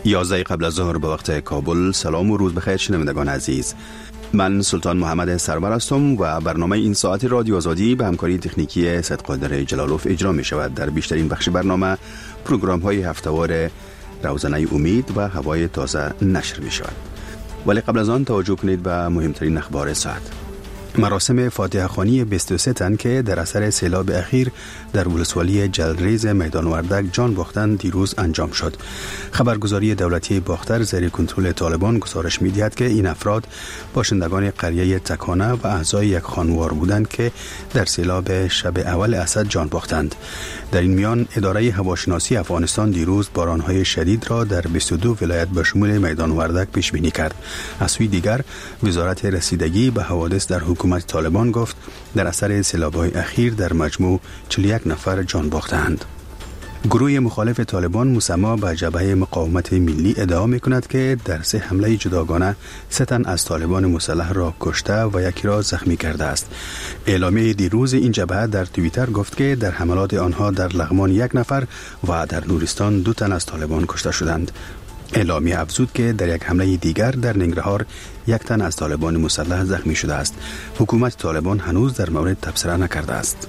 11 قبل از ظهر به وقت کابل. سلام و روز بخیر شنوندگان عزیز. من سلطان محمد سرور هستم و برنامه این ساعت رادیو آزادی به همکاری تکنیکی صدقادر جلالوف اجرا می شود. در بیشترین بخش برنامه پروگرام های هفتهوار روزنه امید و هوای تازه نشر می شود. ولی قبل از آن توجه کنید به مهمترین اخبار ساعت. مراسم فاتحه خوانی 23 تن که در اثر سیلاب اخیر در ولسوالی جلریز میدان وردک جان باختند دیروز انجام شد. خبرگزاری دولتی باختر زیر کنترل طالبان گزارش می‌دهد که این افراد باشندگان قریه تکانه و اعضای یک خانوار بودند که در سیلاب شب اول اسد جان باختند. در این میان اداره هواشناسی افغانستان دیروز باران‌های شدید را در 22 ولایت به شمول میدان وردک پیش بینی کرد. از سوی دیگر وزارت رسیدگی به حوادث در حکومت طالبان گفت در اثر سیلاب‌های اخیر در مجموع 41 نفر جان باختند. گروه مخالف طالبان مسما به جبهه مقاومت ملی ادعا می‌کند که در 3 حمله جداگانه 3 تن از طالبان مسلح را کشته و یکی را زخمی کرده است. اعلامیه دیروز این جبهه در توییتر گفت که در حملات آنها در لغمان 1 نفر و در نورستان 2 تن از طالبان کشته شدند. اعلامیه افزود که در یک حمله دیگر در ننگرهار 1 تن از طالبان مسلح زخمی شده است. حکومت طالبان هنوز در مورد تبصره نکرده است.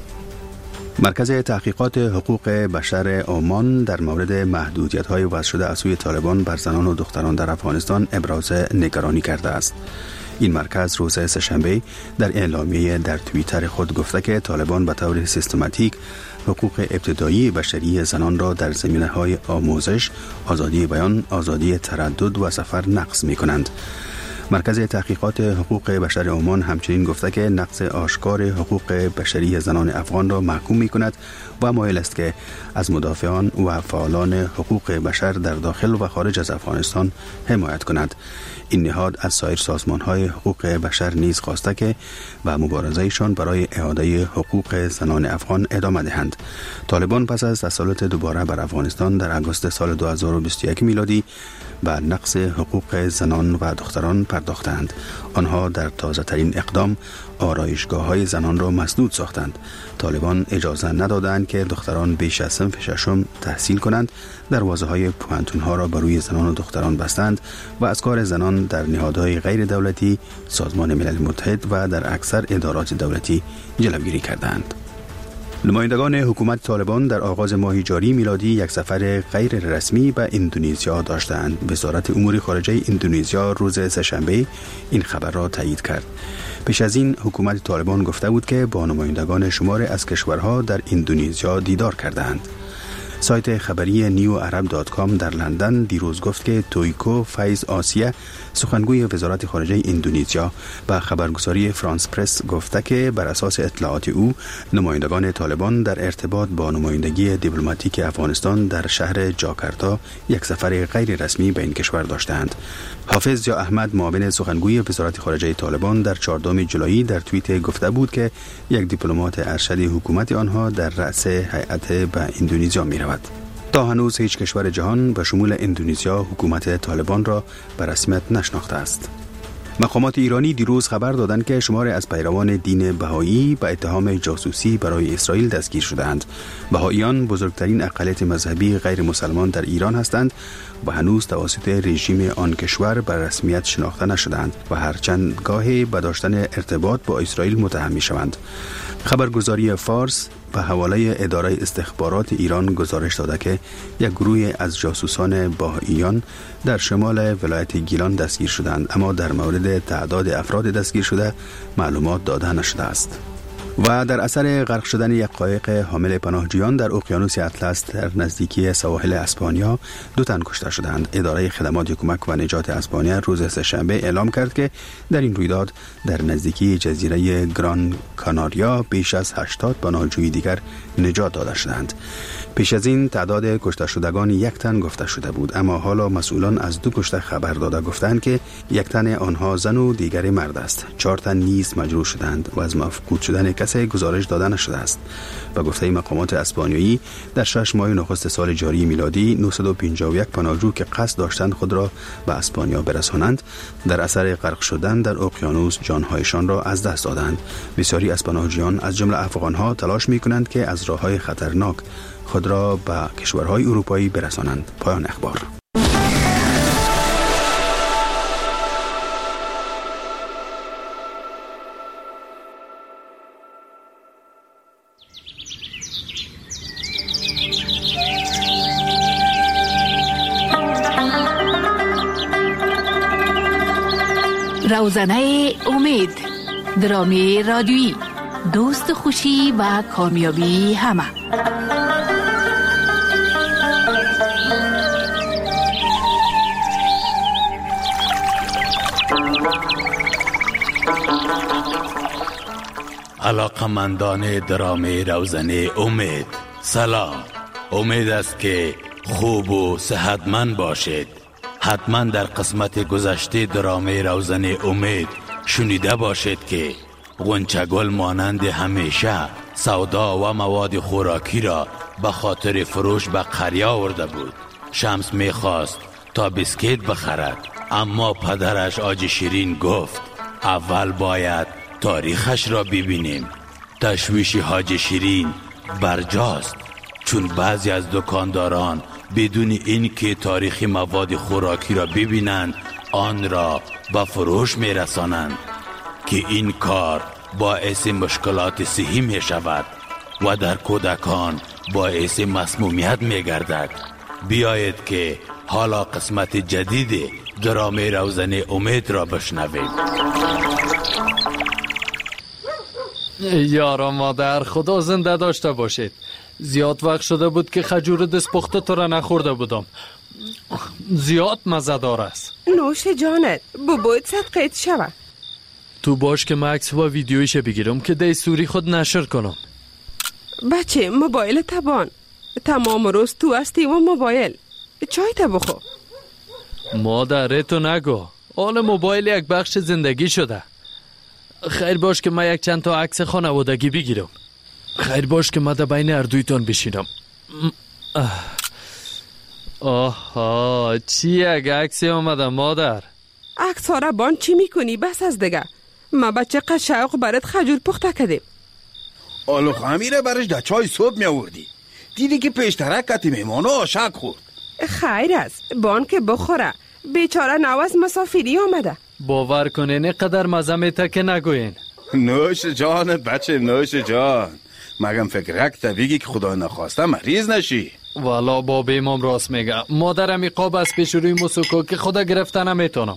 مرکز تحقیقات حقوق بشر عمان در مورد محدودیت‌های وضع شده از سوی طالبان بر زنان و دختران در افغانستان ابراز نگرانی کرده است. این مرکز روز سه‌شنبه در اعلامیه در توییتر خود گفته که طالبان به طور سیستماتیک حقوق ابتدایی بشری زنان را در زمینه‌های آموزش، آزادی بیان، آزادی تردد و سفر نقض می‌کنند. مرکز تحقیقات حقوق بشر عمان همچنین گفته که نقض آشکار حقوق بشری زنان افغان را محکوم می‌کند و مایل است که از مدافعان و فعالان حقوق بشر در داخل و خارج از افغانستان حمایت کند. این نهاد از سایر سازمان‌های حقوق بشر نیز خواسته که و مبارزه‌شان برای اعاده حقوق زنان افغان ادامه دهند. طالبان پس از تسلط دوباره بر افغانستان در آگوست سال 2021 میلادی به نقض حقوق زنان و دختران پرداختند. آنها در تازه‌ترین اقدام آرایشگاه‌های زنان را مسدود ساختند. طالبان اجازه ندادند که دختران بیش از صنف ششم تحصیل کنند. دروازه‌های پوهنتون‌ها را بر روی زنان و دختران بستند و از کار زنان در نهادهای غیر دولتی، سازمان ملل متحد و در اکثر ادارات دولتی جلوگیری کردند. نمایندگان حکومت طالبان در آغاز ماه جاری میلادی یک سفر غیر رسمی به اندونزیا داشتند. وزارت امور خارجه اندونزیا روز سه‌شنبه این خبر را تایید کرد. پیش از این حکومت طالبان گفته بود که با نمایندگان شماری از کشورها در اندونزیا دیدار کردند. سایت خبری newarab.com در لندن دیروز گفت که تویکو فیض آسیه سخنگوی وزارت خارجه اندونزیا به خبرگزاری فرانس پرس گفته که بر اساس اطلاعات او نمایندگان طالبان در ارتباط با نمایندگی دیپلماتیک افغانستان در شهر جاکارتا یک سفر غیر رسمی به این کشور داشتند. حافظ یا احمد معاون سخنگوی وزارت خارجه طالبان در 14 جولای در توییت گفته بود که یک دیپلمات ارشد حکومت آنها در رأس هیئت به اندونزیا می رود. تا هنوز هیچ کشور جهان به شمول اندونزیا حکومت طالبان را به رسمیت نشناخته است. مقامات ایرانی دیروز خبر دادند که شماری از پیروان دین بهایی به اتهام جاسوسی برای اسرائیل دستگیر شدند. بهاییان بزرگترین اقلیت مذهبی غیر مسلمان در ایران هستند و هنوز توسط رژیم آن کشور به رسمیت شناخته نشدند و هرچند گاهی به داشتن ارتباط با اسرائیل متهم می‌شوند. خبرگزاری فارس به حواله اداره استخبارات ایران گزارش داده که یک گروه از جاسوسان بهائیان در شمال ولایت گیلان دستگیر شدند، اما در مورد تعداد افراد دستگیر شده معلومات داده نشده است. و در اثر غرق شدن یک قایق حامل پناهجویان در اقیانوس اطلس در نزدیکی سواحل اسپانیا 2 تن کشته شدند. اداره خدمات کمک و نجات اسپانیا روز سه‌شنبه اعلام کرد که در این رویداد در نزدیکی جزیره گران کاناریا بیش از 80 پناهجوی دیگر نجات داده شدند. پیش از این تعداد کشته شدگان 1 تن گفته شده بود، اما حالا مسئولان از 2 کشته خبر داده گفتند که 1 تن آنها زن و دیگر مرد است. 4 تن نیز مجروح شدند و از مفقود شدن کسی گزارش داده نشده است. به گفته مقامات اسپانیایی در 6 ماه نخست سال جاری میلادی 951 پناهجو که قصد داشتند خود را به اسپانیا برسانند در اثر غرق شدن در اقیانوس جانهایشان را از دست دادند. بسیاری از پناهجویان از جمله افغانها تلاش می‌کنند که از راه‌های خطرناک خود را به کشورهای اروپایی برسانند. پایان اخبار. روزنه امید، درامی رادیویی، دوست خوشی و کامیابی همه. علاقمندان درامی روزنه امید، سلام. امید است که خوب و صحتمند باشید. حتما در قسمت گذشته درامی روزنه امید شنیده باشید که غنچه‌گل مانند همیشه سودا و مواد خوراکی را به خاطر فروش به قریه آورده بود. شمس میخواست تا بیسکیت بخرد، اما پدرش آج شیرین گفت اول باید تاریخش را ببینیم. تشویش حاج شیرین برجاست، چون بعضی از دکانداران بدون اینکه تاریخ مواد خوراکی را ببینند آن را به فروش میرسانند که این کار باعث مشکلات صحی می شود و در کودکان باعث مسمومیت می گردد. بیایید که حالا قسمت جدید درامی روزنه امید را بشنویم. یارا مادر، خدا زنده داشته باشید. زیاد وقت شده بود که خجور دست پخته تو را نخورده بودم. زیاد مزه‌دار است. نوش جانت، باید صدقیت شود. تو باش که من عکس و ویدیویش بگیرم که دستوری خود نشر کنم. بچه موبایل تبان، تمام روز تو هستی و موبایل. چای تا بخو. مادر تو نگو، حال موبایل یک بخش زندگی شده. خیر باش که من یک چند تا عکس خانوادگی بگیرم. خیر باش که من در بین اردویتان بشینم. آها، چی یک عکسی آمده مادر؟ عکس ها را بان چی میکنی؟ بس از دیگه. ما بچه قشاق برات خجور پخته کردیم. آلو خمیره برش در چای صبح می آوردی. دیدی که پیشترک کتی میمانو آشک خورد. خیر است، بان که بخوره. بیچاره نواز مسافری آمده. باور کنین اینقدر مزه میته که نگوین. نوش جانت بچه، نوش جان. مگم فکرک تا بگی که خدا نخواسته مریض نشی. والا بابا امام راست میگه. مادرم ایقاب از پیش روی مسکو که خدا گرفته نمیتونم.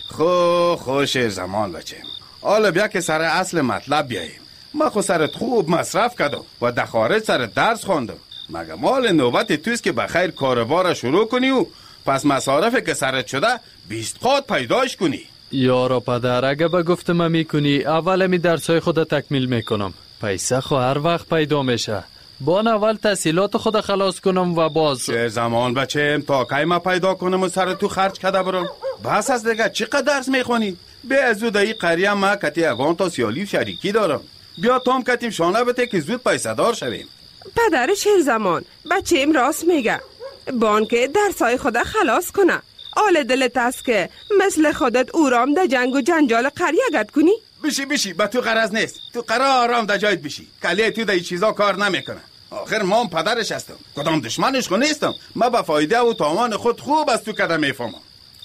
خوش زمان بچه. حالا بیا که سر اصل مطلب بیاییم. ما خود سرت خوب مصرف کردم و در خارج سرت درس خوندم. مگه مال نوبت توست که بخیر کاربار شروع کنی و پس مصارفی که سرت شده 20 قات پیداش کنی. یارا پدر، اگه به گفتم میکنی اول می درسای خود تکمیل میکنم. پیسه خو هر وقت پیدا میشه. بان اول تحصیلات خود خلاص کنم و باز چه زمان بچه تا کی ما پیدا کنم و سر تو خرج کده برم. بس از دیگه چقدر درس میخونی؟ به زود ای قریه ما کتی اگان تا سیالی شریکی دارم. بیا تام کتیم شانه بته که زود پیسه دار شویم. پدر شیر زمان، بچه ام راست میگه. بان که درسای خود خلاص کنه. آل دلت است که مثل خودت اورام در جنگ و جنجال قریه گد کنی؟ بشی با تو غرض نیست. تو قرار آرام در جایت بشی. کلیه تو در این چیزا کار نمیکنه. آخر ما پدرش هستم، کدام دشمنش خو نیستم. ما با فایده و تاوان خود خوب از تو کده میفهمم.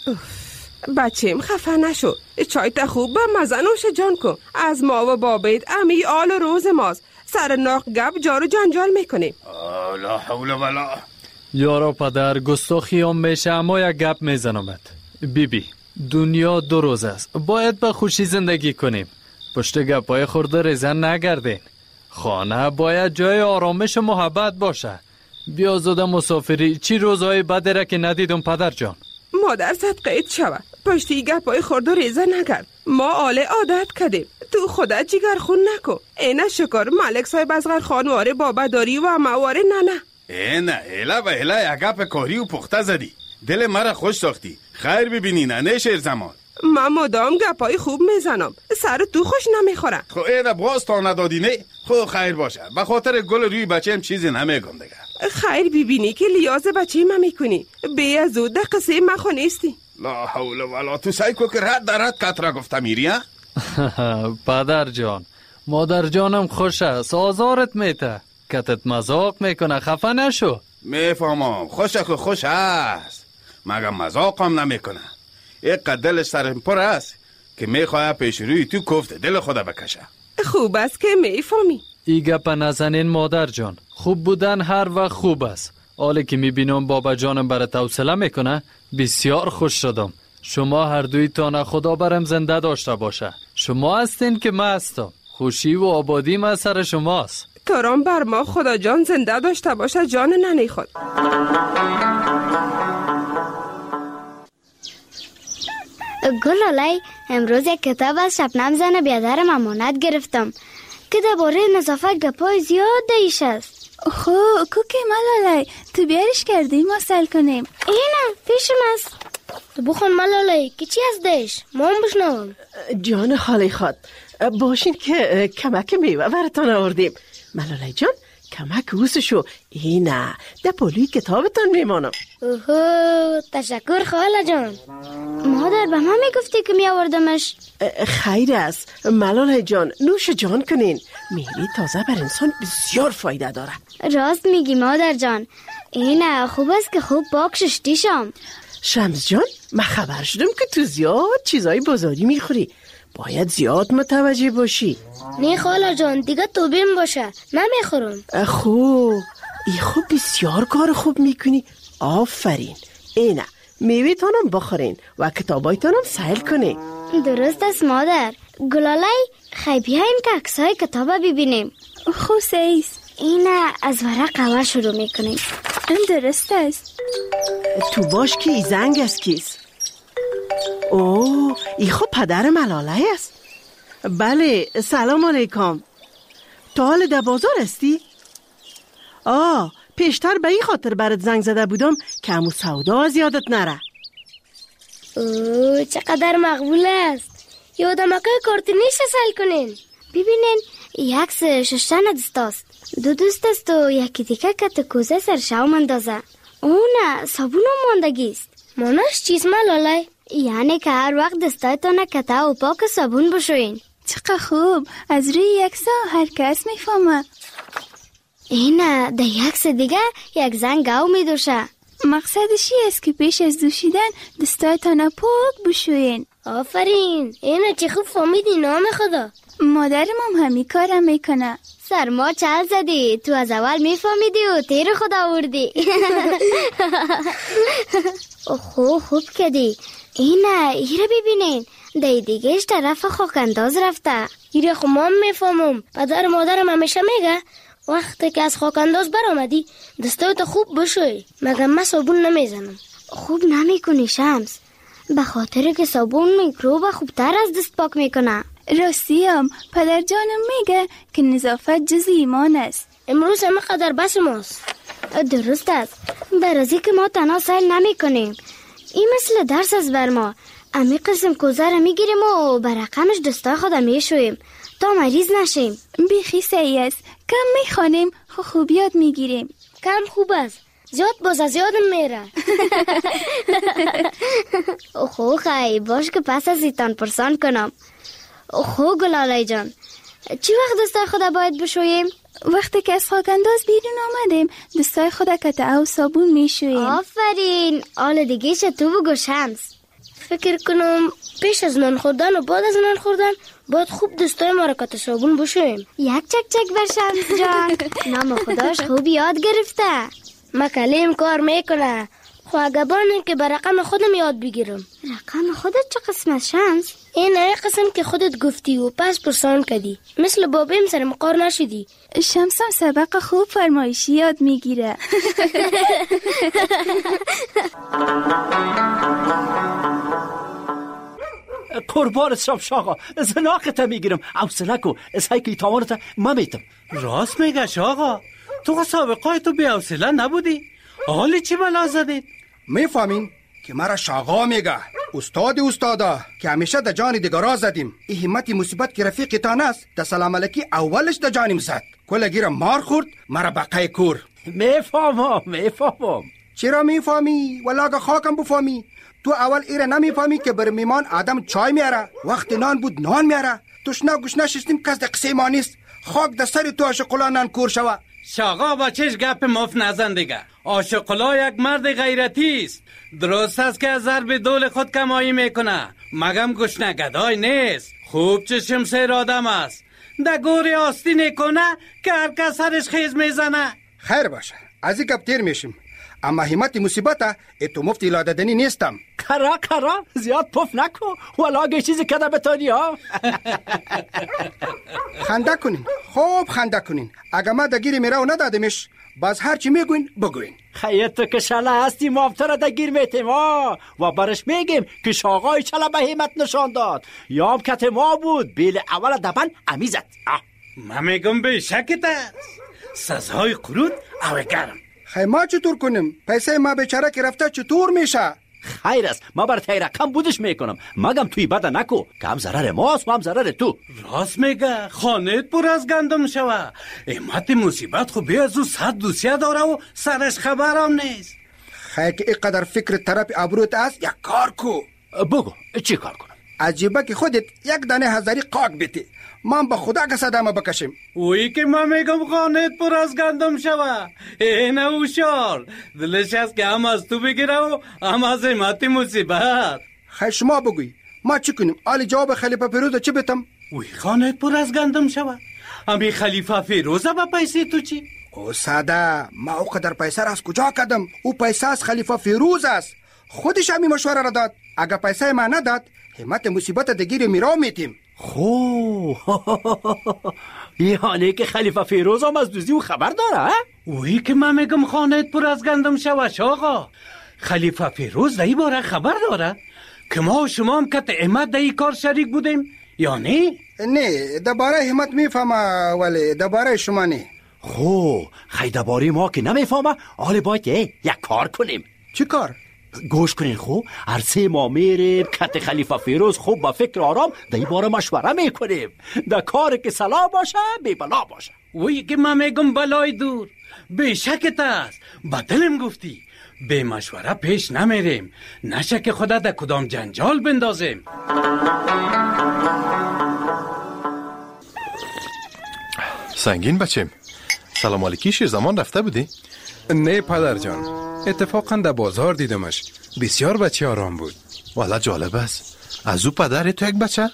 بچه‌م خفه نشو. چای تا خوب به مزه نوش جان کن. از ما و بابید امی آل روز ماست. سر ناق گپ جار و جنجال میکنیم. لا حول ولا. یارا پدر، گستاخی هم میشه اما یک گپ میزنمت. بیبی، دنیا 2 روز است. باید به خوشی زندگی کنیم. پشت گپای خورده ریزن نگردین. خانه باید جای آرامش و محبت باشه. بیا زود مسافری. چی روزهای بده را که ندیدم پدر جان. مادر صدقیت شود. پشتی گپای خورده ریزه نگرد. ما آل عادت کردیم. تو خودت جگر خون نکن. اینه شکر ملک صاحب ازغر خانواره بابا داری و مواره نه. نه ایلا و ایلا یک گپ کاری و پخته زدی. دل مرا خوش ساختی. خیر ببینی نه شیر زمان. من مدام گپای خوب میزنم. سر تو خوش نمیخوره. خو اینا باز تا ندادی نه. خو خیر باشه. به خاطر گل روی بچه‌م چیزی نمیگم دیگه. خیر ببینی که لیاز بچه ما میکنی. بیا زود در قصه مخو نیستی. لا حول ولا. تو سعی کو که رد در رد کترا گفته میری ها؟ پدر جان، مادر جانم خوش است. آزارت میته. کتت مذاق میکنه. خفه نشو. میفهمم. خوش است. مگه مذاق هم نمیکنه. یک دلش سرم پر است که میخواه پیش روی تو کفت دل خدا بکشه. خوب است که میفهمی. ای گپ نزنین مادر جان. خوب بودن هر وقت خوب است. حالی که میبینم بابا جانم برات حوصله میکنه بسیار خوش شدم. شما هر دویتان خدا برم زنده داشته باشه. شما هستین که من هستم. خوشی و آبادی من سر شماست. ترام بر ما خدا جان زنده داشته باشه جان ننی خود. گلالی، امروز یک کتاب از شبنم زن بیادرم امانت گرفتم که درباره نظافت گپای زیاد دیش است. خو کوکی ملالی، تو بیارش کردی ما سل کنیم. اینه پیشم است. تو بخون ملالی که چی از دیش ما هم بشنوم. جان خالی خود، باشین که کمک میوه براتان آوردیم. ملالی جان کمک اوسشو. اینه ده پولی کتابتان میمانم. اوهو تشکر خاله جان. مادر به من میگفتی که میآوردمش. خیر است ملالی جان، نوش جان کنین. میوه تازه بر انسان بسیار فایده داره. راست میگی مادر جان. اینه خوب است که خوب پاک ششتی شم. شمس جان من خبر شدم که تو زیاد چیزای بازاری میخوری. باید زیاد متوجه باشی. نه خاله جان دیگه تو بیم باشه، نمیخورم. خوب ای خوب بسیار کار خوب میکنی. آفرین. اینه میوه تانم بخورین و کتابای تانم سیل کنین. درست است مادر. گلالی خیلی بیایم که عکسای کتابا ببینیم. خوسیست. اینه از ورق اول شروع میکنیم. درست است. تو باش که ای زنگ است کیست؟ اوه ای خب پدر ملاله است. بله سلام علیکم. تو حال در بازار هستی؟ پیشتر به این خاطر برات زنگ زده بودم که امو سودا از یادت نره. اوه چقدر مقبول است. یادم که کارتونیش سل کنین. ببینین یک ششتن دست است. دو دوست است و یکی دیگه کت کوزه سرشاو مندازه. اونه صابون هم ماندگیست. ماناش چیز ملالی؟ یعنی که هر وقت دستایتان کته و پاک صابون بشوین. چقدر خوب. از روی یکسا هر کس میفهمه. اینه ده یکس دیگه یک زن گاو میدوشه. مقصدشی است که پیش از دوشیدن دستایتان پاک بشوین. آفرین. اینه چه خوب فهمیدی نام خدا. مادرم هم همین کارم میکنه. سرما چل زدی. تو از اول میفهمیدی و تیر خدا آوردی. خوب کدی. اینه ایره ببینین دی دیگهش طرف خاکنداز رفته. ایره خب ما میفهمم. پدر مادرم همیشه میگه وقتی که از خاکنداز برآمدی دستایت خوب بشوی. مگه من صابون نمیزنم. خوب نمیکنی شمس، به خاطر که صابون میکروب خوبتر از دست پاک میکنه. راستیم پدر جانم میگه که نظافت جز ایمان است. امروز همه قدر بس ماست. درست است. در ازی که ما تنها سیل نمی کنیم. این مثل درس است بر ما. امی قسم کوزه را میگیریم و برقمش دستای خودم میشویم تا مریض نشیم. بیخی صحیح است. کم میخوانیم خوب یاد میگیریم. کم خوب است. زیاد باز از یادم میره. خیلی باش که پس از ایتان پرسان کنم. گلالی جان چی وقت دستای خدا باید بشویم؟ وقتی که از خاکنداز بیرون آمدیم دستای خدا کته و صابون میشویم. آفرین. آل دیگه تو بگو شمس. فکر کنم پیش از نان خوردن و بعد از نان خوردن باید خوب دستای ما را کته صابون بشویم. یک چک بر شمس جان. نام خداش خوب یاد گرفته. مکلیم کار میکنه. خواهگبانه که به رقم خودم یاد بگیرم. رقم خودت چه قسم از شمس؟ این قسم که خودت گفتی و پس پرسان کردی. مثل بابیم سر مقار نشدی. شمسم سبق خوب فرمایشی یاد میگیره. قربانت شم شاقا، زناقت میگیرم. حوصله کو اسهایی که تاوانت ما میتم. راست میگه شاقا، تو سابقای تو بی حوصله نبودی؟ حالی چی بلا زدید؟ میفهمین که مرا شاقا میگه. استادا که همیشه در جان دیگرا زدیم. این همتی مصیبت که رفیق تان است در سلام علیکی اولش در جانیم زد. کلگیرم مار خورد مرا بقای کور. میفهمم. چرا میفهمی؟ ولاگه خاکم بفهمی. تو اول ایره نمیفهمی که بر میمان آدم چای میاره، وقت نان بود نان میاره. تشنه گوش نشستیم کس در قصه ما نیست. خاک در سر تو عاشقلا نان کور شوه. شاقا با چش گپ مف نزن دیگه. عاشقلا یک مرد غیرتی است. درست است که از ضرب دول خود کمایی میکنه، مگم گشنه گدای نیست. خوب چشم سیر آدم است. در گوری آستین کنه که هر کس سرش خیز میزنه. خیر باشه، از این گپ تیر میشیم. اما همت مصیبت تو مفتی لاددنی نیستم. کرا زیاد پف نکو ولا چیزی کده بتانی ها. خنده کنین، خوب خنده کنین. اگه ما دگیر میراو ندادمش باز هر چی میگوین بگوین. خیلی تو که شله هستی مابتر دگیر میتیم ها و برش میگیم که شاقای چله به همت نشان داد یا هم کت ما بود بیل اول دبن امیزد. من میگم به شکت است سزهای قرود او گرم. خیلی ما چطور کنیم؟ پیسه ما بیچاره که رفته چطور میشه؟ خیر است ما بر تی رقم بودش میکنم مگم توی بده نکو که هم ضرر ماست و هم ضرر تو. راست میگه خانه پر از گندم شوه. امت مصیبت خو بیازو 100 دوسیه داره و سرش خبرم نیست. خیلی که اینقدر فکر طرف ابروت است یک کار کو. بگو چی کار کنم؟ عجیبه که خودت یک دانه هزاری قاق بیتی من با خدا که صدامه بکشم. اوی که من میگم خانه پر از گندم شوه. اینه اوشار دلش هست که هم از تو بگیره و هم از امت مصیبت. خیلی شما بگوی ما چی کنیم؟ آلی جواب خلیفه فیروز چی بیتم؟ اوی خانه پر از گندم شوه. امی خلیفه فیروزه با پیسه تو چی؟ او ساده ما او قدر پیسه را از کجا کدم؟ او پیسه از خلیفه فیروز است. خودش همی مشوره را داد. اگه پیسه ما نداد همت مصیبت دگیر میراو میتیم. خو یعنی که خلیفه فیروز هم از دوزی او خبر داره؟ اوی که من میگم خانه پر از گندم شوه آقا. خلیفه فیروز در این باره خبر داره که ما و شما هم کت امت در این کار شریک بودیم یا نه؟ نه درباره همت میفهمه ولی درباره شما نه. خو خیلی درباره ما که نمیفهمه حالا باید یک کار کنیم. چی کار؟ گوش کنین خو هر سه ما میریم کت خلیفه فیروز خوب با فکر آرام در این باره مشوره میکنیم در کار که صلاح باشه بی بلا باشه. وی که من میگم بلای دور به شکت است با دلم گفتی به مشوره پیش نمیریم نشه که خدا در کدام جنجال بندازیم. سنگین بچیم سلام علیکی شیرزمان رفته بودی؟ نه پدر جان اتفاقا در بازار دیدمش بسیار بچه آرام بود. والا جالب است از او پدر تو یک بچه؟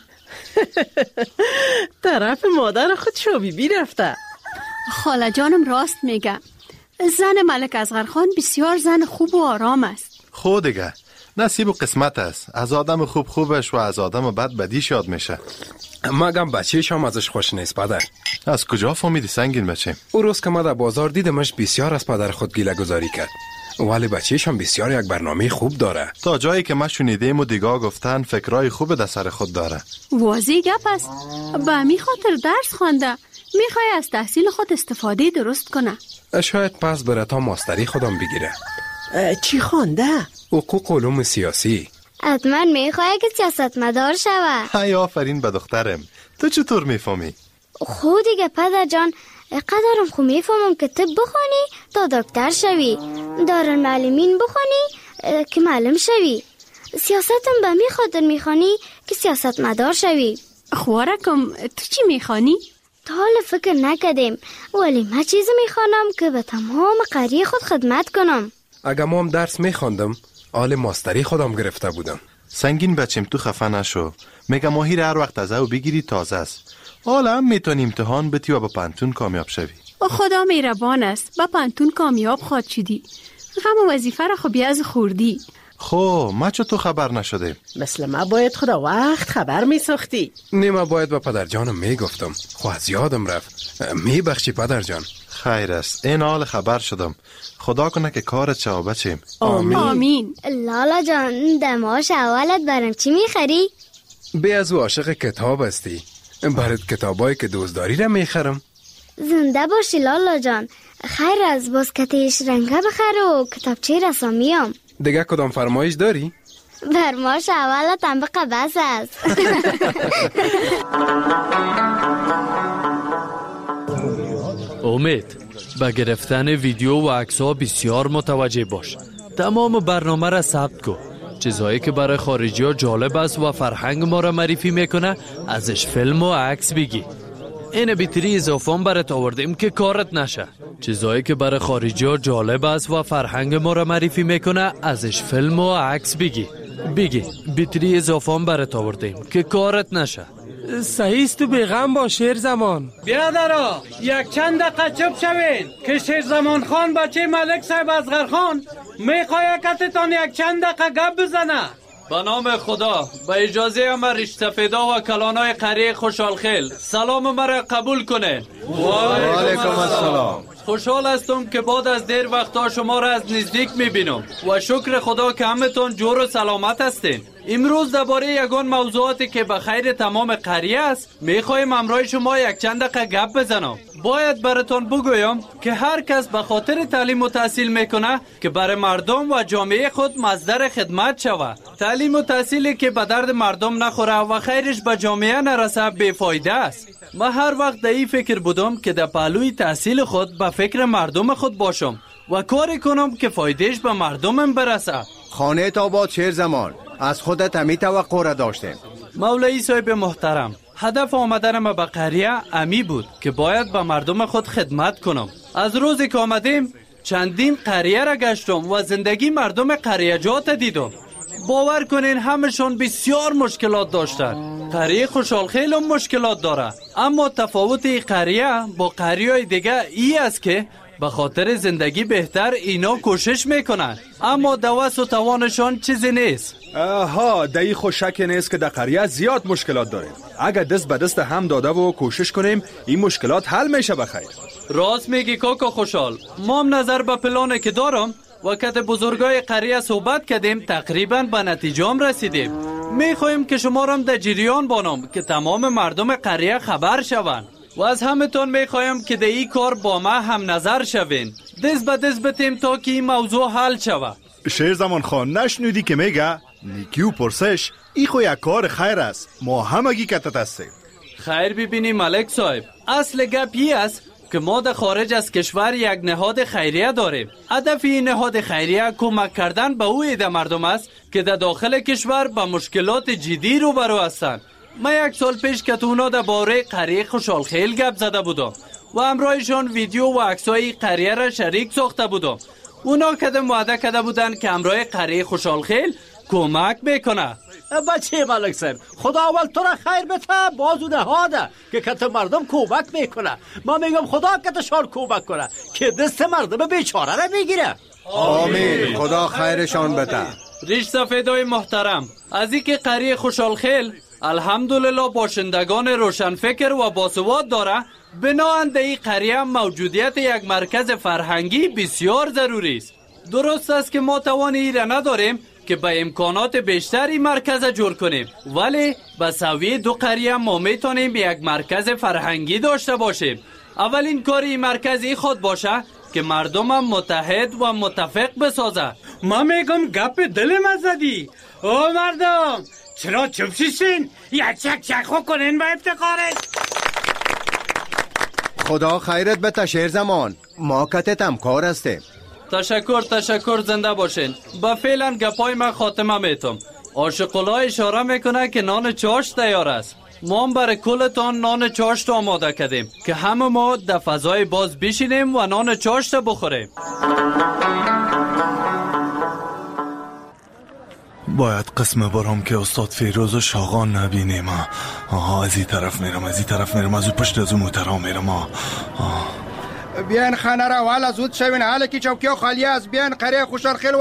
طرف مادر خود شوبیبی رفته. خاله جانم راست میگه زن ملک اصغرخان بسیار زن خوب و آرام است. خود دیگه نصیب و قسمت است از آدم خوب خوبش و از آدم بد بدیش یاد میشه. مگم بچهش هم ازش خوش نیست پدر. از کجا فهمیدی سنگین بچه؟ او روز که ما در بازار دیدمش بسیار از پدر خود گیله گذاری کرد ولی بچهش هم بسیار یک برنامه خوب داره. تا جایی که ما شنیدیم و دیگاه گفتن فکرای خوب در سر خود داره. واضح گپ است به همین خاطر درس خوانده میخوای از تحصیل خود استفاده درست کنه. شاید پس بره تا ماستری خودم بگیره. چی خوانده؟ حقوق علوم سیاسی. حتما میخوای که سیاستمدار شوه. های آفرین به دخترم تو چطور میفهمی؟ خود دیگه پدر جان قدرم خو میفهمم که طب بخونی تا دکتر شوی دارالمعلمین بخونی که معلم شوی سیاستم به می خاطر میخوانی که سیاستمدار شوی. خوارکم تو چی میخوانی؟ تا حالا فکر نکردیم ولی من چیزی میخوانم که به تمام قریه خود خدمت کنم. اگه ما هم درس میخواندم آل ماستری خودم گرفته بودم. سنگین بچیم تو خفه نشو میگم ماهی هر وقت از او بگیری تازه است. حالا هم میتونی امتحان بتی و با پنتون کامیاب شوی. خدا مهربان است با پنتون کامیاب خواد شدی غم و وظیفه را خب از خوردی. خب ما چطور خبر نشده؟ مثل ما باید خدا وقت خبر میساختی. نه ما باید با پدر جانم میگفتم خو از یادم رفت. میبخشی پدر جان؟ خیر است این حال خبر شدم خدا کنه که کارت شو بچیم. آمین. آمین. لالا جان دماش اولت برام چی میخری؟ بی از او عاشق کتاب هستی برات کتابایی که دوست داری را میخرم. زنده باشی لالا جان. خیر از باسکتش رنگه بخره و کتابچه رسامیام. دیگه کدام فرمایش داری؟ فرمایش اولت هم بقه بس است. امید به گرفتن ویدیو و عکس‌ها بسیار متوجه باش. تمام برنامه را ثبت کن. چیزایی که برای خارجی ها جالب است و فرهنگ ما را معرفی میکنه ازش فیلم و عکس بگی. این بیتری اضافه برات آوردیم که کارت نشه. چیزایی که برای خارجی ها جالب است و فرهنگ ما را معرفی میکنه ازش فیلم و عکس بگی. بیتری اضافه برات آوردیم که کارت نشه. سعیست تو بیغم با شیر زمان. بیادرا یک چند دقیقه چپ شوین که شیر زمان خان بچه ملک صاحب اصغر خان میخواه کتتان یک چند دقیقه گپ بزنه. به نام خدا به اجازه ما ریشسفیدا و کلانای قریه خوشحالخیل سلام مرا قبول کنه. و علیکم السلام. خوشحال هستم که بعد از دیر وقتا شما را از نزدیک میبینم و شکر خدا که همتون جور و سلامت هستین. امروز درباره یگان موضوعاتی که به خیر تمام قریه است میخوایم همراه شما یک چند دقیقه گپ بزنم. باید براتون بگویم که هر کس به خاطر تعلیم و تحصیل میکنه که برای مردم و جامعه خود مصدر خدمت شود. تعلیم و تحصیلی که به درد مردم نخوره و خیرش به جامعه نرسه بیفایده است. من هر وقت در این فکر بودم که در پهلوی تحصیل خود به فکر مردم خود باشم و کاری کنم که فایدهش به مردمم برسه. خانه آباد شیر زمان، از خودت همی توقع را داشتیم. مولوی صاحب محترم، هدف آمدن ما به قریه امی بود که باید به مردم خود خدمت کنم. از روزی که آمدیم چندین قریه را گشتم و زندگی مردم قریه جات دیدم. باور کنین همشون بسیار مشکلات داشتن. قریه خوشحالخیل هم مشکلات داره، اما تفاوت این قریه با قریه دیگه ای است که به خاطر زندگی بهتر اینا کوشش میکنن، اما دوست و توانشان چیزی نیست. آها، دایی خو شک نیست که در قریه زیاد مشکلات داریم. اگر دست به دست هم داده و کوشش کنیم این مشکلات حل میشه بخیر. راست میگی کاکا خوشحال. ما هم نظر به پلانه که دارم وقت بزرگای قریه صحبت کردیم تقریبا به نتیجه هم رسیدیم. میخوایم که شما را در جریان بانم که تمام مردم قریه خبر شوند و از همتون میخوایم که در این کار با ما هم نظر شوین. دست به دست بتیم تا که این موضوع حل شود. شیر زمان خان نشنودی که میگه نیکی و پرسش ای خو یک کار خیر است، ما همگی کتت هستیم. خیر ببینی ملک صاحب، اصل گپ این است که ما در خارج از کشور یک نهاد خیریه داریم. هدف این نهاد خیریه کمک کردن به او عده مردم است که در داخل کشور با مشکلات جدی روبرو هستند. من یک سال پیش که اونا در باره قریه خوشحالخیل گپ زده بودم و همراهشان ویدیو و عکسای قریه را شریک ساخته بودم. اونا کدام وعده کرده بودن که همراه قریه خوشحالخیل کمک میکنه. بچه ملک صاحب، خدا اول تو را خیر بده، بازو نهاده که کت مردم کمک میکنه. ما میگم خدا کتشان کمک کنه که دست مردم بیچاره را بگیره. آمین، خدا خیرشان بده. ریش سفیدای محترم، از این که قریه خوشحالخیل الحمدلله باشندگان روشنفکر و باسواد داره، بناهن در این قریه موجودیت یک مرکز فرهنگی بسیار ضروری است. درست است که ما توان این را نداریم که به امکانات بیشتری مرکز جور کنیم، ولی به سویه دو قریه ما میتونیم یک مرکز فرهنگی داشته باشیم. اولین کاری مرکزی خود باشه که مردم هم متحد و متفق بسازه. ما میگم گپ دل مزدی. او مردم چرا چوب شیشین؟ یک چک خو کنین با افتخارش. خدا خیرت بده شیر زمان، ما کتت هم کار هستیم. تشکر زنده باشین. با فعلا گپای من خاتمه میتم. عاشق‌الله اشاره میکنه که نان چاشت تیار است. ما هم برای کلتان نان چاشت آماده کردیم که همه ما در فضای باز بشینیم و نان چاشت بخوریم. باید قسم برام که استاد فیروز و شاغان نبینیم. از این طرف میرم از اون پشت از اون موترها میرم. بیان خانه را والا زود شوین، حالا که چوکی و خالی است. بیان قریه خوشحالخیل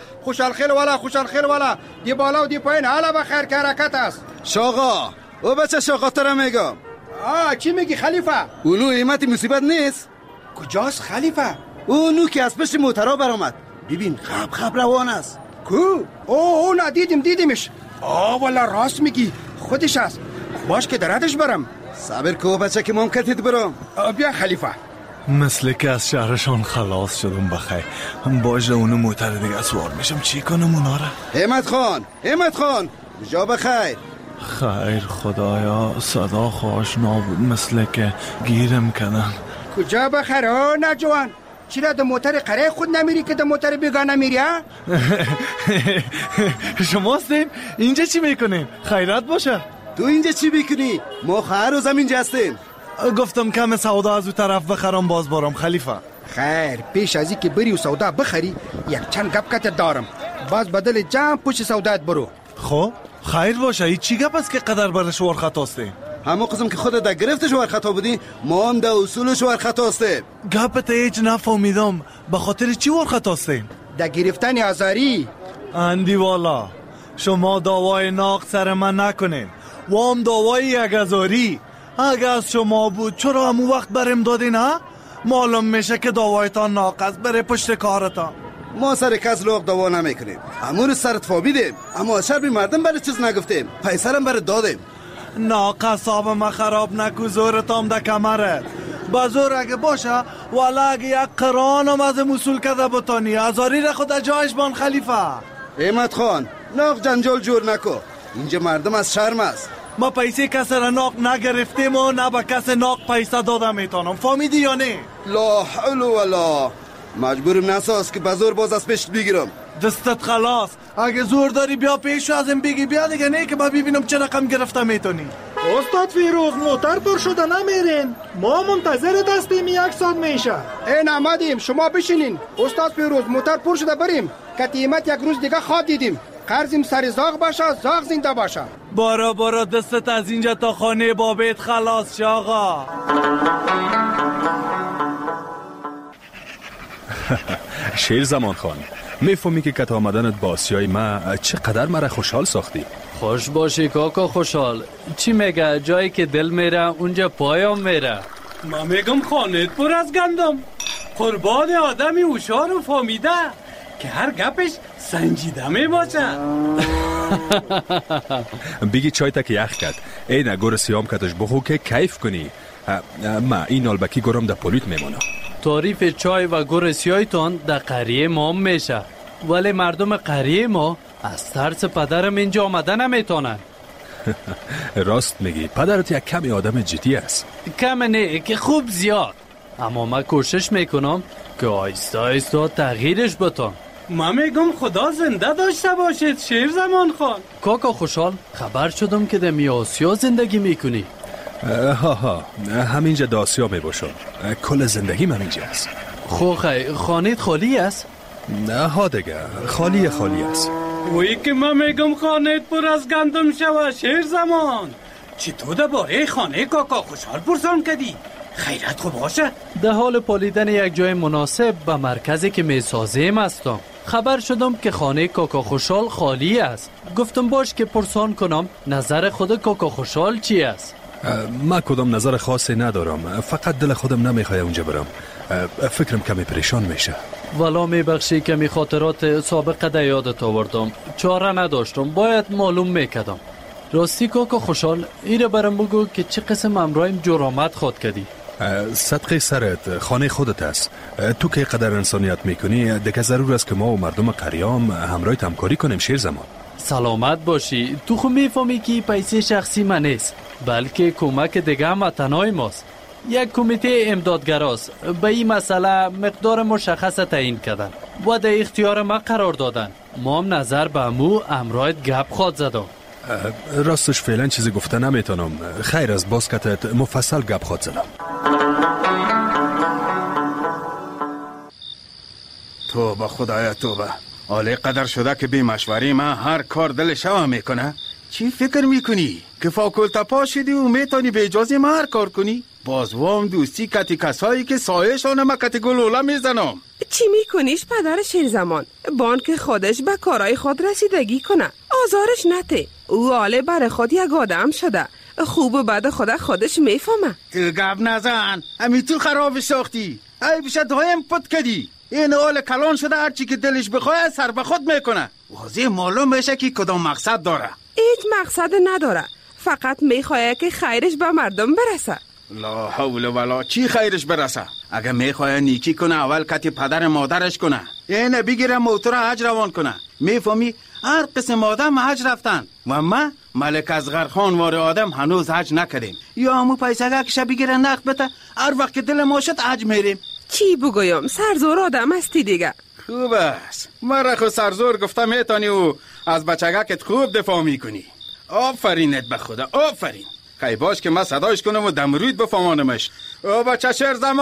والا دی بالا و دی پایین حالا بخیر که حرکت است. شاغا او بچه شاغا تره میگم. چی میگی خلیفه؟ اونو ایمت مصیبت نیست؟ کجاست خلیفه؟ اونو که از پشت موترها برآمد، ببین خب روان است. کو؟ او نه دیدیمش. والا راست میگی، خودش است. باش که دراتش برم. صبر کو بچه که ممکنت برم. بیا خلیفه. مثل که از شهرشان خلاص شدم بخیر. باشه اونو موتر دیگه سوار میشم، چی کنم اونا را؟ همت خان جا بخیر. خیر خدایا، صدا آشنا بود، مثل که گیرم کردن. کجا بخیر نجوان؟ چرا در موتر قریه خود نمیری که در موتر بیگانه میری ها؟ شما هستیم؟ اینجا چی میکنیم؟ خیرات باشه. تو اینجا چی میکنی؟ ما خیر و زمین جستیم. گفتم کم سودا از او طرف بخرم باز بارم خلیفه. خیر، پیش از این که بری و سودا بخری یک چند گپ کت دارم. باز بدل جمع پشت سودات برو. خب خیر باشه. ای چی گپ است که قدر برشوار خطاسته؟ همون قسم که خودت در گرفتش ور خطا بودی ما هم در اصولش ور خطا هستیم. گپت هیچ نفهمیدم. به خاطر چی ور خطا هستیم؟ در گرفتن آزاری. اندی والا شما دعوای ناق سر من نکنین و هم دعوای یک ازاری. اگه از شما بود چرا همون وقت برم دادین ها؟ معلوم میشه که دعوایتان ناقص بره پشت کارتان. ما سر کس لوق دعوا نمیکنیم. امور سرت فابیدیم اما شرب مردم برای چیز نگفتیم. پیسرم برای دادیم. ناقص آب ما خراب نکو زورتام ده کمره. بزور اگه باشه والا اگه یک قرانم از مسئول کده بتانی ازاری را خود جایش بان خلیفه. احمد خان ناق جنجال جور نکو. اینجا مردم از شرم است. ما پیسه کس را ناق نگرفتیم و نه به کس ناق پیسه داده میتونم. فهمیدی یا نه؟ لا حول ولا. مجبورم نساز که بزور باز از پشت بگیرم. دستت خلاص. اگه زور داری بیا پیشو ازم بگی بیا دیگه نه که ما ببینم چه رقم گرفته میتونی. استاد فیروز موتر پر شده نمیرین. ما منتظر دستیم 1 ساعت میشه. این آمدیم شما بشینین. استاد فیروز موتر پر شده بریم. قیمت 1 روز دیگه خواد دیدیم. قرضیم سر زاغ باشه زاغ زنده باشه. برا دستت از اینجا تا خانه بابت خلاص شه آقا. شیر زمان خان میفهمی که کت آمدنت با آسیای ما چقدر مرا خوشحال ساختی. خوش باشی کاکا خوشحال. چی میگه جایی که دل میره اونجا پایم میره. ما میگم خانت پر از گندم. قربان آدمی هوشیار و فهمیده که هر گپش سنجیده میباشه. بگی چای تک یخ کرد. این گور سیام کتش بخو که کیف کنی. ما این آلبکی گرم در پولیت میمونه. تعریف چای و گور سیایتان در قریه ما میشه ولی مردم قریه ما از ترس پدرم اینجا آمده نمیتونن. راست میگی پدرت یک کمی آدم جدی است. کم نه که خوب زیاد. اما من کوشش میکنم که آیسته آیسته تغییرش بتم. ما میگم خدا زنده داشته باشید شیر زمان خان. کاکا خوشحال خبر شدم که در آسیا زندگی میکنی. ها همینجا در آسیا میباشم. کل زندگی من اینجا است. خوخی خانت خالی است؟ نه ها دیگه خالی است. وی که من میگم خانت پر از گندم شوه شیر زمان. چی تو در باره خانه کاکا خوشحال پرسان کردی؟ خیرت خوب باشه؟ در حال پالیدن یک جای مناسب به مرکزی که میسازیم هستم. خبر شدم که خانه کاکا خوشحال خالی است. گفتم باش که پرسان کنم نظر خود کاکا خوشحال چی است؟ من کدام نظر خاصی ندارم. فقط دل خودم نمیخواد اونجا برم. فکرم کمی پریشان میشه. والا میبخشی کمی خاطرات سابقه در یادت آوردم. چاره نداشتم باید معلوم میکردم. راستی کاکا خوشحال ایره برام بگو که چه قسم امرایم جرامت خود کردی. صدقه سرت خانه خودت است. تو که قدر انسانیت میکنی دیگه ضرور است که ما و مردم قریام همراهت همکاری کنیم شیر زمان. سلامت باشی. تو خو میفهمی که پیسه شخصی من نیست بلکه کمک دیگه هم تنهای ماست. یک کمیته امدادگراست به این مسئله مقدار مشخص تعیین کردن و در اختیار ما قرار دادن. ما هم نظر به امو امراید گپ خواد زدم. راستش فعلا چیزی گفته نمیتونم. خیر از باسکتت مفصل گپ خواد زدم. توبه خدایا توبه. آله قدر شده که بی مشوری من هر کار دلش هم میکنه. چی فکر میکنی؟ که فاکولتا پا شدی و میتونی به اجازه ما هر کار کنی؟ باز وام دوستی کتی کسایی که سایشانه ما کتی گلوله میزنم. چی میکنیش پدر شیر زمان؟ بان که خودش به کارای خود رسیدگی کنه. آزارش نته. او آله بر خود یک آدم شده. خوب و بد خودش میفهمه. تو گب نزن. امی تو خراب ساختی. ای بشه دایم پت کدی. این آله کلان شده هرچی که دلش بخواه سر به خود میکنه. واضح معلوم بشه که کدام مقصد داره. هیچ مقصد نداره. فقط میخواه که خیرش به مردم برسه. لا حول ولا. چی خیرش برسه؟ اگه میخواه نیکی کنه اول کتی پدر مادرش کنه. اینه بگیره موتور حج روان کنه. میفهمی؟ هر قسم آدم حج رفتن و ما ملک اصغر خان وار آدم هنوز حج نکردیم. یا همو پیسه که بگیره نقد بته هر وقت که دل ما شد حج میریم. چی بگویم؟ سرزور آدم هستی دیگه. خوب است. مرا خود سرزور گفته میتونی و از بچگکت خوب دفاع میکنی. آفرینت به خدا آفرین. خیلی باش که من صدایش کنم و دمروید بفهمانمش. او بچه شیر زمان